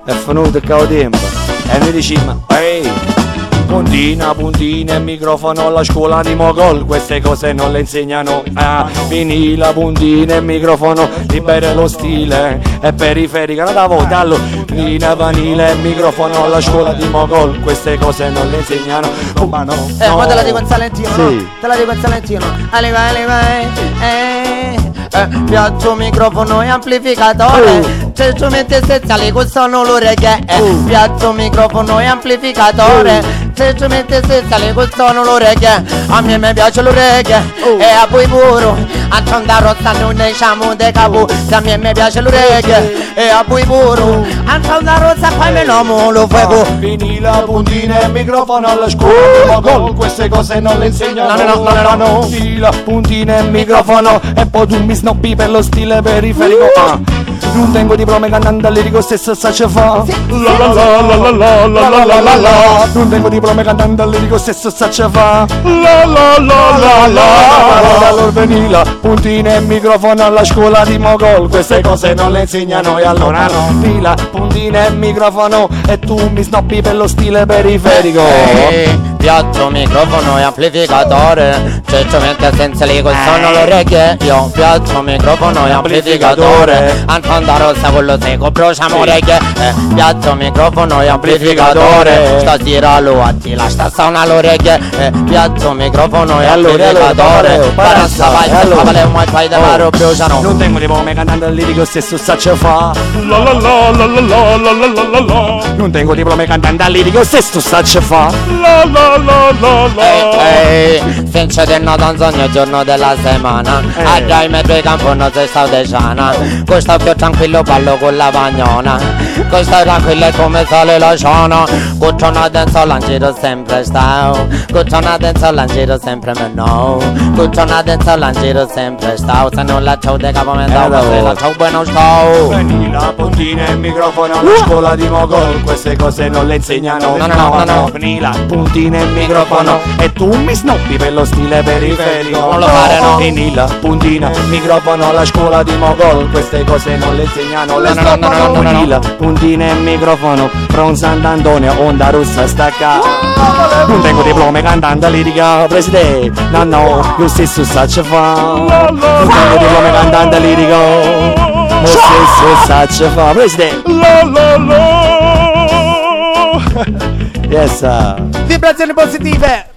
è venuto il tempo e noi diciamo ehi, puntina, puntina e microfono alla scuola di Mogol, queste cose non le insegnano. Vinila, puntina e microfono, libera lo stile, è periferica, non da votarlo. Puntina, vanile e microfono alla scuola di Mogol, queste cose non le insegnano. Ma no, no. Ma te la dico in salentino, sì. No? Te la dico in salentino. Ali vai, piazzo microfono e amplificatore. Se ci metti seziali costano l'orecchie. Piazzo microfono e amplificatore. Se ci metti seziali costano l'orecchie. A me mi piace l'orecchie e a voi pure. A Tonda Rossa non diciamo de capo. Se a me mi piace l'orecchie e a voi pure. A Tonda Rossa poi me nomo lo fuego. Vinila, puntina e microfono alla scuola di Mogol, queste cose non le insegnano. No. Vinila, puntina e microfono e poi tu mi snobbi per lo stile periferico. Non tengo diploma cantante lirico, stesso sa ce fa. La. Non tengo diploma cantante lirico, stesso sa ce fa. La. Allora venila, puntina e microfono alla scuola di Mogol, queste cose non le insegnano. E allora no, fila, puntina e microfono e tu mi snobbi per lo stile periferico. Piazzo microfono e amplificatore. Se ci mette senza lì sono le orecchie. Io piazzo microfono e amplificatore. Antonda Rossa con lo seco bruciamo orecchie. Piazzo microfono e amplificatore. Stasera lo attila, sta suona l'orecchie. Piazzo microfono e amplificatore. Parassa vai, se fa le muoi fai da maro bruciano. Non tengo di come cantante lirico, stesso sa ce fa. Non tengo diploma cantante lirico, stesso sa ce fa. Finché del no danza ogni giorno della settimana. A dai metri campo non si sta decina. Questo più tranquillo ballo con la bagnona. Questo tranquillo è come sale la ciona. Cucciona dentro l'angiro sempre stau. Cucciona dentro l'angiro sempre me no. Cucciona dentro l'angiro sempre stau. Se non la ciao de capo me da ma se la ciao buono stau. Venila, puntina e microfono alla scuola di Mogol, queste cose non le insegnano. No. Venila, puntina e microfono e tu mi snobbi per lo stile periferico. Non lo fare no. Venila, puntina, microfono alla scuola di Mogol, queste cose non le insegnano. Le snobbano. Venila, puntina e microfono from Sant'Antonio, onda rossa stacca. Non tengo diploma cantante lirica, presidente. No, io stesso sa ce fa. Non tengo diploma cantante lirico, lo stesso sa ce fa, presidente. Yes. Vibrazioni positive.